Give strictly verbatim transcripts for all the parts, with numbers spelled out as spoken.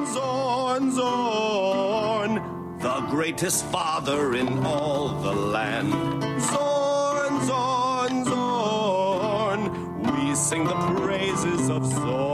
Zorn, Zorn, the greatest father in all the land. Zorn, Zorn, Zorn, we sing the praises of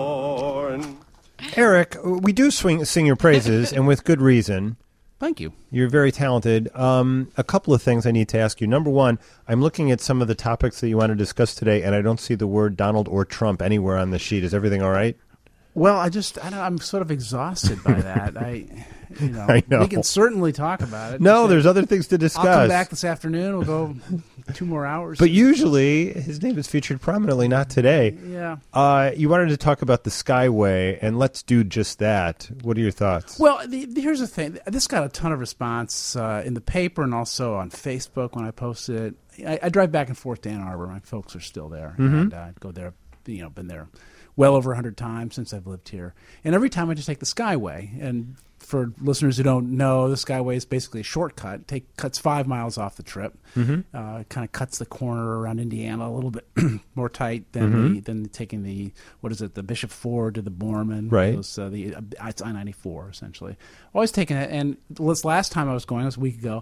Zorn. Eric, we do swing, sing your praises, and with good reason. Thank you. You're very talented. Um, a couple of things I need to ask you. Number one, I'm looking at some of the topics that you want to discuss today, and I don't see the word Donald or Trump anywhere on the sheet. Is everything all right? Well, I just, I don't, I'm sort of exhausted by that. I, you know, I know. we can certainly talk about it. No, there's other things to discuss. I'll come back this afternoon. We'll go two more hours. But usually, his name is featured prominently, not today. Yeah. Uh, you wanted to talk about the Skyway, and let's do just that. What are your thoughts? Well, the, the, here's the thing. This got a ton of response uh, in the paper and also on Facebook when I posted it. I, I drive back and forth to Ann Arbor. My folks are still there. Mm-hmm. And uh, I'd go there, you know, been there well over one hundred times since I've lived here. And every time I just take the Skyway. And for listeners who don't know, the Skyway is basically a shortcut. Take cuts five miles off the trip. Mm-hmm. Uh, kind of cuts the corner around Indiana a little bit more tight than Mm-hmm. the, than taking the, what is it, the Bishop Ford to the Borman. Right. Those, uh, the, uh, it's I ninety-four, essentially. Always taking it. And this last time I was going, it was a week ago,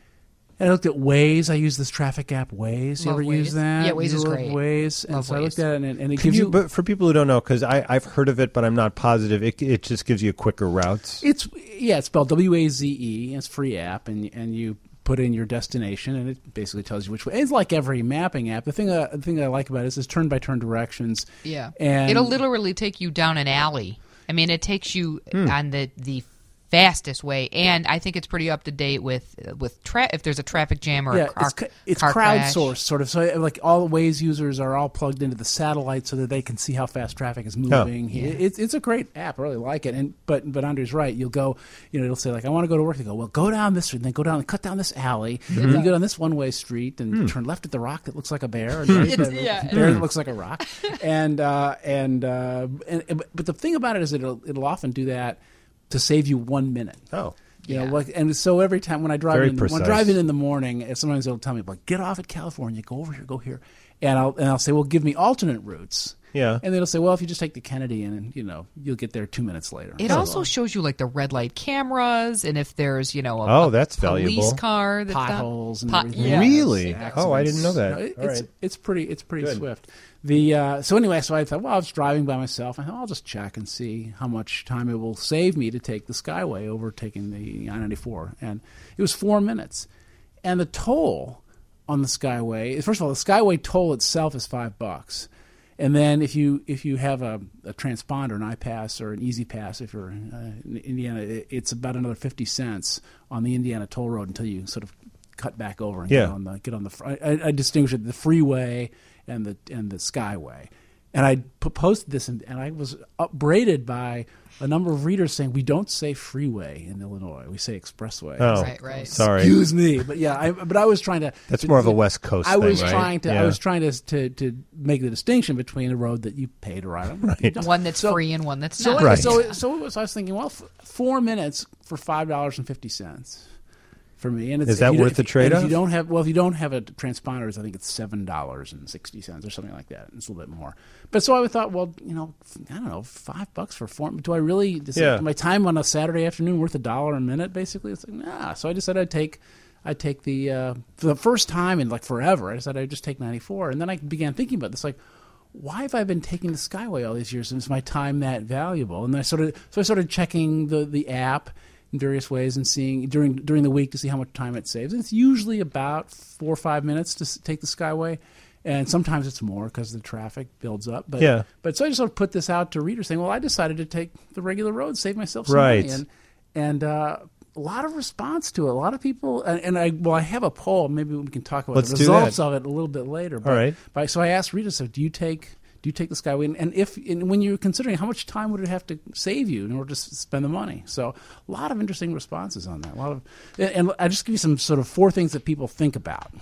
and I looked at Waze. I use this traffic app, Waze. You Love ever Waze. use that? Yeah, Waze you is love great. Waze. And Love so I Waze. looked at it, and, and it Can gives you, you... but for people who don't know, because I've heard of it, but I'm not positive, it, it just gives you quicker routes. It's yeah, it's spelled W A Z E. It's a free app, and and you put in your destination, and it basically tells you which way. It's like every mapping app. The thing, uh, the thing I like about it is it's turn by turn directions. Yeah, and it'll literally take you down an alley. I mean, it takes you Hmm. on the the fastest way, and I think it's pretty up to date with with tra- if there's a traffic jam or yeah, a car, it's, ca- it's car crash. crowdsourced sort of. So like all the Waze users are all plugged into the satellite so that they can see how fast traffic is moving. Yeah. It- It's it's a great app. I really like it. And but but Andre's right. You'll go. You know, it'll say like I want to go to work. They go well, go down this street, and then go down and cut down this alley. Mm-hmm. And then you go down this one way street and Hmm. turn left at the rock that looks like a bear. And right It's- at the yeah. bear that looks like a rock. And uh, and, uh, and but the thing about it is it'll it'll often do that to save you one minute. Oh. You Yeah. know, like, and so every time when I drive Very in, when precise. I'm driving in the morning, uh, sometimes it'll tell me, like, get off at California, go over here, go here, and I'll and I'll say, well, give me alternate routes. Yeah. And they'll say, well, if you just take the Kennedy, and you know, you'll get there two minutes later. It So- also shows you like the red light cameras, and if there's you know a, Oh, a that's police valuable. car, that's not- potholes and Pot- everything. yeah. Really? Accidents. Oh, I didn't know that. No, it- All it's right. it's pretty it's pretty Good. swift. The uh, so anyway, so I thought, well, I was driving by myself. I thought I'll just check and see how much time it will save me to take the Skyway over taking the I ninety-four, and it was four minutes. And the toll on the Skyway, first of all, the Skyway toll itself is five bucks. And then if you if you have a, a transponder, an iPass or an Easy Pass, if you're uh, in Indiana, it, it's about another fifty cents on the Indiana toll road until you sort of cut back over and Yeah. get on the get on the. fr- I, I distinguish it, the freeway and the and the Skyway. And I p- posted this, and, and I was upbraided by a number of readers saying we don't say freeway in Illinois, we say expressway. Oh, Right, right. sorry. Excuse me, but yeah, I, but I was trying to. That's to- more of a West Coast I thing, was right? trying to. Yeah. I was trying to, to to make the distinction between a road that you pay to ride on, Right. you don't. one that's So- free and one that's So, not. Right. so, so, it was, I was thinking, well, f- four minutes for five dollars and fifty cents for me, and it's, Is that if you worth don't- the trade-off? If you don't have, well, if you don't have a transponder, I think it's seven dollars and sixty cents or something like that. It's a little bit more. But so I thought, well, you know, I don't know, five bucks for four. Do I really? Is Yeah. my time on a Saturday afternoon worth a dollar a minute? Basically, it's like nah. So I decided I'd take. I'd take the uh, for the first time in like forever. I decided I'd just take ninety-four, and then I began thinking about this, like, why have I been taking the Skyway all these years? And is my time that valuable? And I started, so I started checking the, the app in various ways and seeing during during the week to see how much time it saves. And it's usually about four or five minutes to s- take the Skyway, and sometimes it's more because the traffic builds up. But Yeah. but so I just sort of put this out to readers, saying, well, I decided to take the regular road, save myself some Right. money, and and. Uh, a lot of response to it. A lot of people, and, and I well, I have a poll. Maybe we can talk about Let's the do results that. of it a little bit later. But, All right. But, so I asked readers, so do you take do you take the Skyway? And, and if and when you're considering how much time would it have to save you in order to s- spend the money? So a lot of interesting responses on that. A lot of, and, and I just give you some sort of four things that people think about.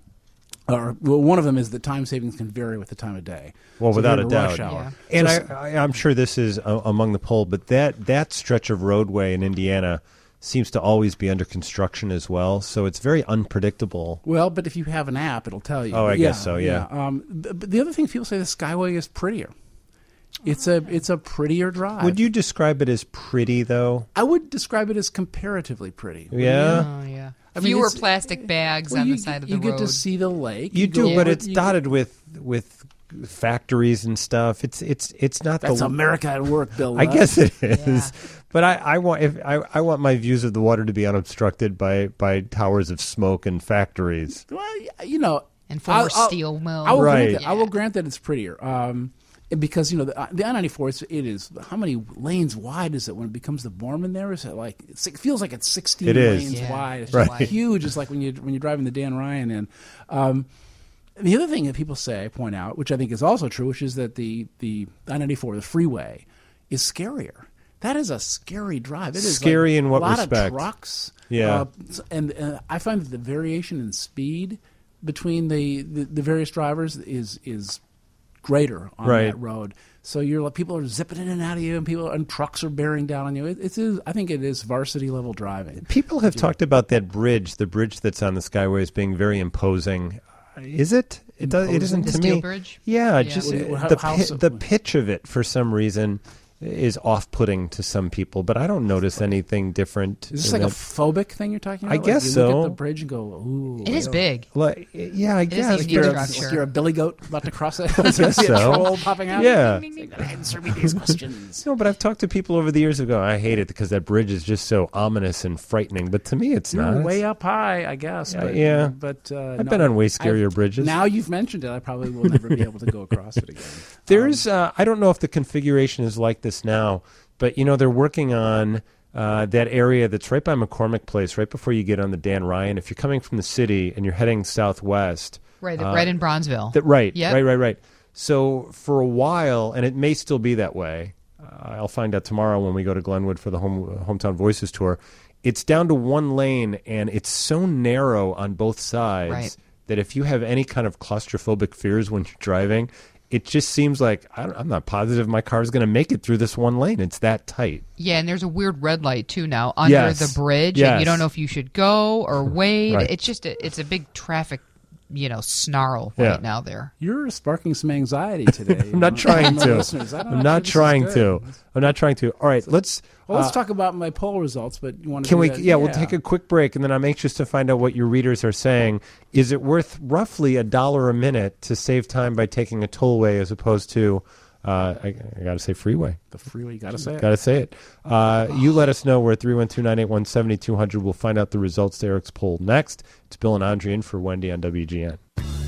Or well, one of them is that time savings can vary with the time of day. Well, So without during a the doubt. rush hour. Yeah. And So- I, I, I'm sure this is uh, among the poll, but that, that stretch of roadway in Indiana seems to always be under construction as well, so it's very unpredictable. Well, but if you have an app, it'll tell you. Oh, I But guess so, yeah. Um, th- but the other thing people say, the Skyway is prettier. It's a it's a prettier drive. Would you describe it as pretty, though? I would describe it as comparatively pretty. Yeah. Oh yeah. I mean, Fewer it's- plastic bags Well, on you, the side of the you road. get to see the lake. You do, go- but it's you- dotted with with factories and stuff. It's it's it's not That's the. America at work, Bill. I Rudd. guess it is, Yeah. but I, I want if I, I want my views of the water to be unobstructed by by towers of smoke and factories. Well, you know, And former I'll- I'll- steel mills. I will Right. grant that, I will grant that it's prettier. Um, because you know the, the I ninety-four, it's, it is how many lanes wide is it when it becomes the Borman? There is it like it's, it feels like it's sixteen It is. lanes Yeah. wide. It's Right. just huge. It's like when you when you're driving the Dan Ryan in. Um, the other thing that people say, point out, which I think is also true, which is that the the I ninety-four, the freeway, is scarier. That is a scary drive. It is Scary like in what a lot respect? of trucks. Yeah. Uh, and uh, I find that the variation in speed between the, the, the various drivers is is greater on Right. that road. So you're like people are zipping in and out of you, and people and trucks are bearing down on you. It, it is, I think, it is varsity level driving. People have talked about that bridge, the bridge that's on the Skyway, as being very imposing. Is it? It does. It isn't The to steel me. bridge? Yeah, Yeah. just What do you- uh, how- the how pi- so- the pitch of it for some reason is off-putting to some people, but I don't notice anything different. Is this in like a that. phobic thing you're talking about? I Like guess you so. Look at the bridge and go, ooh. It is yeah. big. Like, yeah, I is guess. a huge You're a, structure. like you're a billy goat about to cross it. I guess See a so. troll popping out. Yeah. Ding, ding, ding. Answer me these questions. No, but I've talked to people over the years who go, I hate it because that bridge is just so ominous and frightening. But to me, it's You're not. way up high, I guess. Yeah, But, yeah. but uh, I've no, been on way scarier I've- bridges. Now you've mentioned it, I probably will never be able to go across it again. There's, uh, I don't know if the configuration is like this now, but you know they're working on uh, that area that's right by McCormick Place, right before you get on the Dan Ryan. If you're coming from the city and you're heading southwest, Right, uh, right in Bronzeville. that, right, Yep. right, right, right. So for a while, and it may still be that way. Uh, I'll find out tomorrow when we go to Glenwood for the home, Hometown Voices tour. It's down to one lane, and it's so narrow on both sides Right. that if you have any kind of claustrophobic fears when you're driving, it just seems like I don't, I'm not positive my car is going to make it through this one lane. It's that tight. Yeah, and there's a weird red light too now under Yes. the bridge, Yes. and you don't know if you should go or wait. Right. It's just a, it's a big traffic, you know, snarl Yeah. right now there. You're sparking some anxiety today. I'm not trying to. Listeners. I don't I'm know, not this is trying good. to. I'm not trying to. All right, let's. Well, let's uh, talk about my poll results, but you want to Can do we? that? Yeah, we'll take a quick break, and then I'm anxious to find out what your readers are saying. Is it worth roughly a dollar a minute to save time by taking a tollway as opposed to, uh, I, I got to say, freeway? The freeway, you got to say it. Got to say it. Uh, you let us know. We're at three one two, nine eight one, seven two zero zero. We'll find out the results to Eric's poll next. It's Bill and Andre in for Wendy on W G N.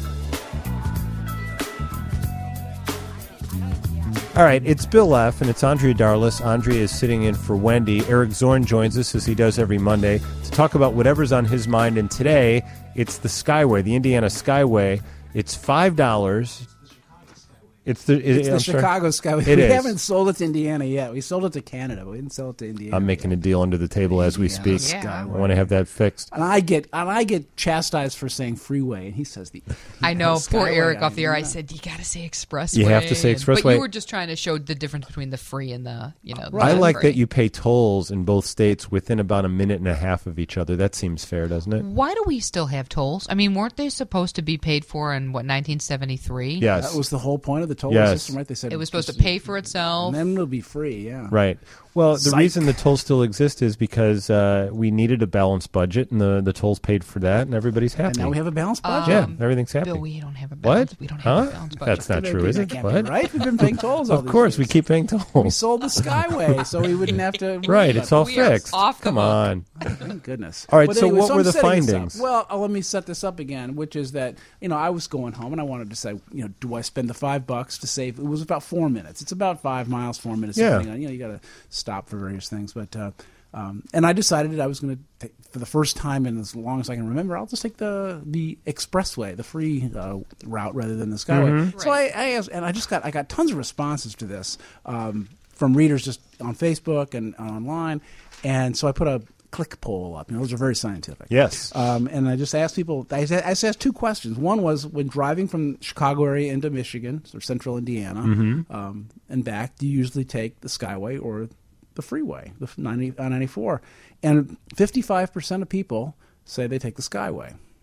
All right, it's Bill F. and it's Andrea Darlis. Andrea is sitting in for Wendy. Eric Zorn joins us, as he does every Monday, to talk about whatever's on his mind. And today, it's the Skyway, the Indiana Skyway. It's five dollars. It's the, it, It's the I'm sorry. Chicago Skyway. It we is. haven't sold it to Indiana yet. We sold it to Canada, but we didn't sell it to Indiana. I'm making a deal under the table as we Indiana speak. Yeah. I want to have that fixed. And I get and I get chastised for saying freeway, and he says the. I know, poor Skyway, Eric I off the air. I mean, said you got to say expressway. You have to say and- But expressway. you were just trying to show the difference between the free and the, you know. The I like non-free. that you pay tolls in both states within about a minute and a half of each other. That seems fair, doesn't it? Why do we still have tolls? I mean, weren't they supposed to be paid for in what nineteen seventy-three? Yes. That was the whole point of the toll Yes. system, right? They said It was supposed to just- pay for itself. and then it'll be free. Yeah. Right. Well, the Psych. reason the tolls still exist is because uh, we needed a balanced budget, and the, the tolls paid for that, and everybody's happy. And now we have a balanced budget. yeah, Um, everything's happy. Bill, we don't have a balance. what? We don't huh? have a balance budget. That's not That true, is that it? can't What? be right? We've been paying tolls all Of these course, we years. keep paying We tolls. sold the Skyway, so we wouldn't have to. Right, it's all We are fixed. off the Come hook. on. Thank goodness. All right, But so anyway, what were I'm the setting this up. findings? Well, uh, let me set this up again, which is that you know I was going home and I wanted to say, you know, do I spend the five bucks to save? It was about four minutes. It's about five miles, four minutes. Yeah. Depending on, you know, you got to stop for various things, but. Uh, um, and I decided that I was going to, for the first time in as long as I can remember, I'll just take the the expressway, the free uh, route, rather than the Skyway. Mm-hmm. So I, I asked, and I just got I got tons of responses to this um, from readers just on Facebook and online, and so I put a click poll up. You know, those are very scientific. Yes. Um, and I just asked people. I just I just asked two questions. One was when driving from Chicago area into Michigan or Central Indiana Mm-hmm. um, and back, do you usually take the Skyway or the freeway, the ninety, I ninety-four? And fifty-five percent of people say they take the Skyway.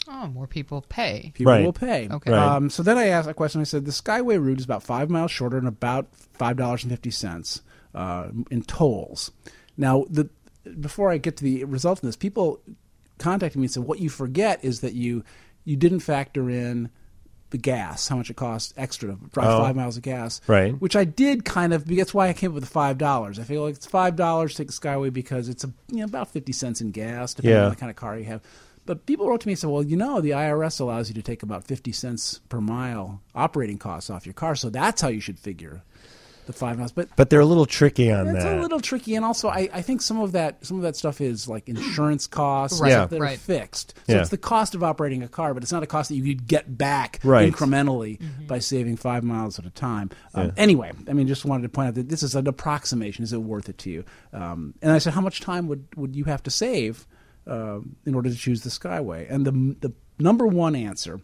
Oh, more people pay. People Right. will pay. Okay. Right. Um, so then I asked a question. I said, the Skyway route is about five miles shorter and about five dollars and fifty cents uh, in tolls. Now, the before I get to the result of this, people contacted me and said, what you forget is that you you didn't factor in the gas, how much it costs extra to drive Oh. five miles of gas. Right. Which I did kind of, that's why I came up with the five dollars. I feel like it's five dollars to take the Skyway because it's a, you know, about fifty cents in gas, depending Yeah. on the kind of car you have. But people wrote to me and said, well, you know, the I R S allows you to take about fifty cents per mile operating costs off your car, so that's how you should figure the five miles. But But they're a little tricky on it's that. a little tricky, and also I, I think some of that some of that stuff is like insurance costs Right, stuff that right. are fixed. So Yeah. it's the cost of operating a car, but it's not a cost that you could get back Right. incrementally Mm-hmm. by saving five miles at a time. Um, Anyway, I mean, just wanted to point out that this is an approximation. Is it worth it to you? Um, and I said, how much time would, would you have to save uh, in order to choose the Skyway? And the the number one answer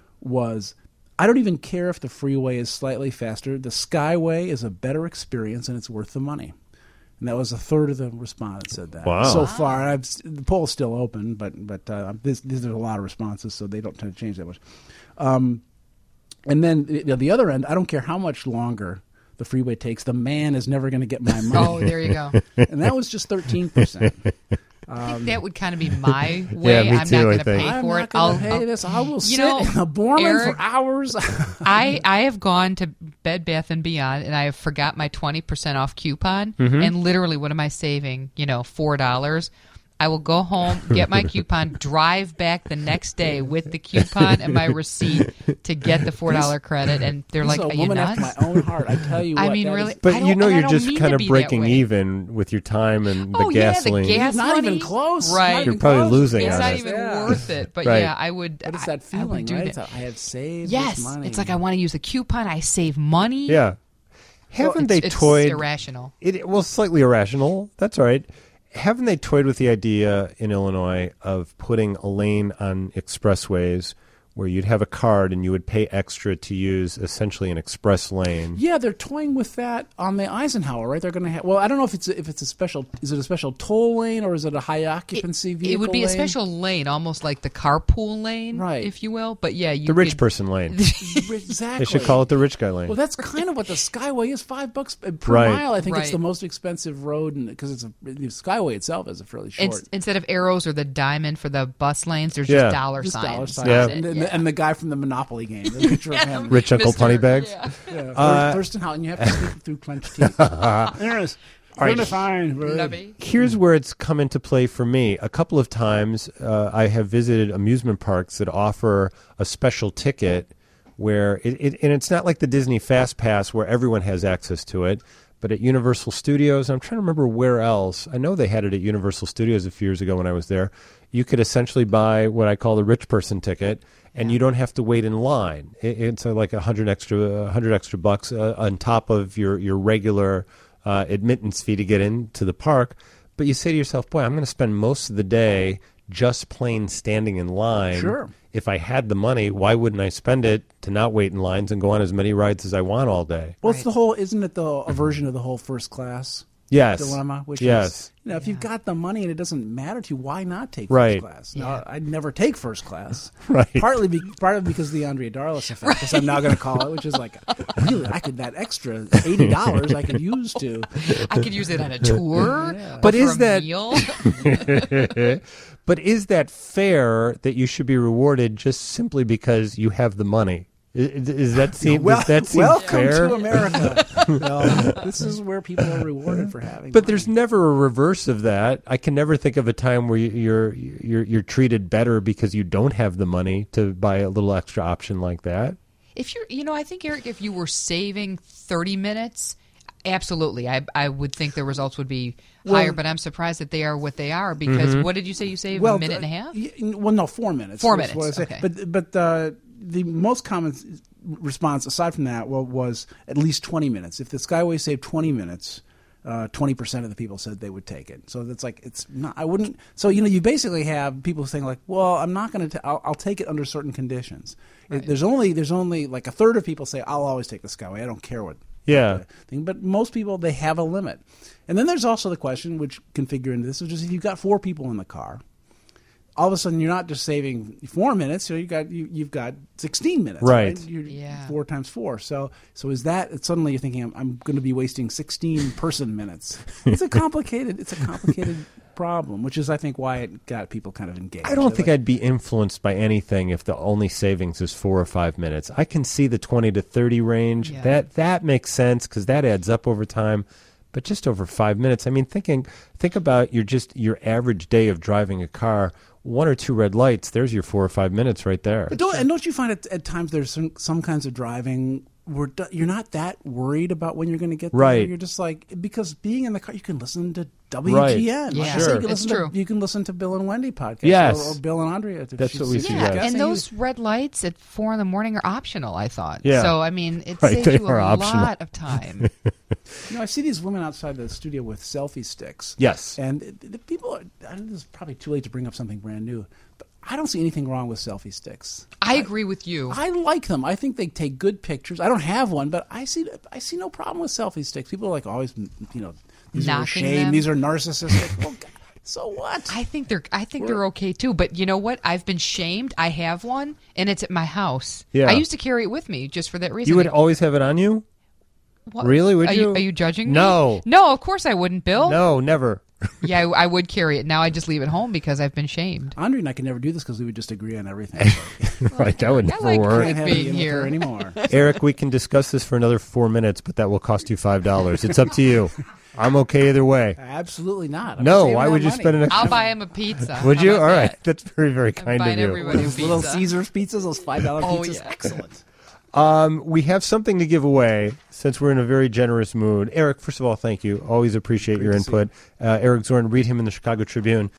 was, I don't even care if the freeway is slightly faster. The Skyway is a better experience, and it's worth the money. And that was a third of the respondents said that. Wow. So far, I've, the poll's still open, but but uh, this, these are a lot of responses, so they don't tend to change that much. Um, and then you know, the other end, I don't care how much longer the freeway takes. The man is never going to get my money. Oh, there you go. And that was just thirteen percent. I think that would kind of be my way. Yeah, me I'm too, not I going to think. pay I'm for not it. going I'll, to pay I'll- this. I will you sit know, in a Borman Eric, for hours. I I have gone to Bed Bath and Beyond and I have forgot my twenty percent off coupon. Mm-hmm. And literally, what am I saving? You know, four dollars. I will go home, get my coupon, drive back the next day with the coupon and my receipt to get the four dollar credit. And they're This like, is "Are a you woman nuts?" after my own heart. I tell you what. I mean, that really. is- But I you don't- know, and I you're don't just mean kind to of be that breaking way. even with your time and the Oh yeah, gasoline. the gas Not money. even close. Right. Not even You're probably close. losing It's on not it. even Yeah. worth it. But Right. yeah, I would. But it's I- that I would feeling, do right? that. It's a, I have saved Yes, this money. it's like I want to use a coupon. I save money. Yeah. Haven't they it's toyed? irrational. It, well, slightly irrational. That's all right. Haven't they toyed with the idea in Illinois of putting a lane on expressways where you'd have a card and you would pay extra to use essentially an express lane? Yeah, they're toying with that on the Eisenhower, right? They're going to have. Well, I don't know if it's a, if it's a special. Is it a special toll lane or is it a high occupancy It, vehicle? it would be a lane? special lane, almost like the carpool lane, Right. if you will. But yeah, you The rich could- person lane. Exactly. They should call it the rich guy lane. Well, that's kind of what the Skyway is. Five bucks per Right. mile. I think it's Right. the most expensive road, because it's a the Skyway itself is a fairly short. Ins- instead of arrows or the diamond for the bus lanes, there's Yeah. just dollar just signs. dollar signs. Yeah. And, and, the, and the guy from the Monopoly game. The picture of him. Rich Uncle Mister Moneybags? Yeah. Yeah, Uh, Thurston Houghton, you have to sleep through clenched teeth. There's right. really fine. bro. Lovey. Here's where it's come into play for me. A couple of times uh, I have visited amusement parks that offer a special ticket where it, it and it's not like the Disney Fast Pass where everyone has access to it, but at Universal Studios, I'm trying to remember where else. I know they had it at Universal Studios a few years ago when I was there. You could essentially buy what I call the rich person ticket, and you don't have to wait in line. It, it's uh, like a hundred extra, a hundred extra bucks uh, on top of your your regular uh, admittance fee to get into the park. But you say to yourself, "Boy, I'm going to spend most of the day just plain standing in line." Sure. If I had the money, why wouldn't I spend it to not wait in lines and go on as many rides as I want all day? Well, it's Right. the whole, isn't it the a version of the whole first class Yes. dilemma? Which Yes. is, you know, if you've got the money and it doesn't matter to you, why not take Right. first class? Yeah. Now, I'd never take first class. Right. Partly, be, partly because of the Andrea Darlis effect, as I'm now going to call it, which is like, really, I could, that extra eighty dollars I could use to. I could use it on a tour. or But for is a that- meal. But is that fair that you should be rewarded just simply because you have the money? Is, is that seem, Well, does that seem welcome fair? to America. No, this is where people are rewarded for having But money. there's never a reverse of that. I can never think of a time where you- you're you're you're treated better because you don't have the money to buy a little extra option like that. If you're, you know, I think, Eric, if you were saving thirty minutes, absolutely, I I would think the results would be higher. But I'm surprised that they are what they are because what did you say you saved a minute and a half? y- Well, no, four minutes. Four That's minutes, what I say. okay. But but uh, the most common s- response, aside from that, well, was at least twenty minutes. If the Skyway saved twenty minutes, uh, twenty percent of the people said they would take it. So that's like it's not. I wouldn't. So you know, you basically have people saying like, well, I'm not going to. I'll, I'll take it under certain conditions. It, there's only there's only like a third of people say I'll always take the Skyway. I don't care what. Yeah. Thing. But most people, they have a limit. And then there's also the question, which can figure into this, which is if you've got four people in the car, all of a sudden you're not just saving four minutes. You know, you got you, you've got sixteen minutes, Right. right? You're Yeah. Four times four. So so is that suddenly you're thinking I'm, I'm going to be wasting sixteen person minutes? It's a complicated. It's a complicated problem, which is I think why it got people kind of engaged. I don't think Like, I'd be influenced by anything if the only savings is four or five minutes. I can see the twenty to thirty range. Yeah. That that makes sense because that adds up over time. But just over five minutes. I mean, thinking think about your just your average day of driving a car. One or two red lights. There's your four or five minutes right there. But don't, and don't you find at, at times there's some, some kinds of driving where do- you're not that worried about when you're going to get there. Right. You're just like, because being in the car, you can listen to W G N. Right. Like Yeah, I say, sure. you can It's listen true. To, you can listen to Bill and Wendy podcast. Yes. Or, or Bill and Andrea. That's what we She's- suggest. Yeah, Yes. and those red lights at four in the morning are optional, I thought. Yeah. So, I mean, it Right, saves they you a are optional. lot of time. You know, I see these women outside the studio with selfie sticks. Yes. And the, the people are, I know this is probably too late to bring up something brand new, but I don't see anything wrong with selfie sticks. I agree with you. I like them. I think they take good pictures. I don't have one, but I see I see no problem with selfie sticks. People are like always, you know, these are Knocking shame. them. These are narcissistic. Well, God, so what? I think they're I think they're okay too. But you know what? I've been shamed. I have one, and it's at my house. Yeah. I used to carry it with me just for that reason. You would always have it on you? What? Really? Would are you? Are you judging me? No. No, of course I wouldn't, Bill. No, never. Yeah, I, I would carry it. Now I just leave it home because I've been shamed. Andre and I can never do this because we would just agree on everything. Right, that would I never like work. Can't have being you with here. her anymore. Eric, we can discuss this for another four minutes, but that will cost you five dollars. It's up to you. I'm okay either way. Absolutely not. I'm No, saving why that would you money. spend an I'll buy him a pizza. Would How you? about All right. that? That's very, very kind of buying you. everybody a Those little pizza. Caesar's pizzas, those five dollar Oh, pizzas. yeah. Excellent. Um, we have something to give away since we're in a very generous mood. Eric, first of all, thank you. Always appreciate Great your to see input. Uh, Eric Zorn, read him in the Chicago Tribune.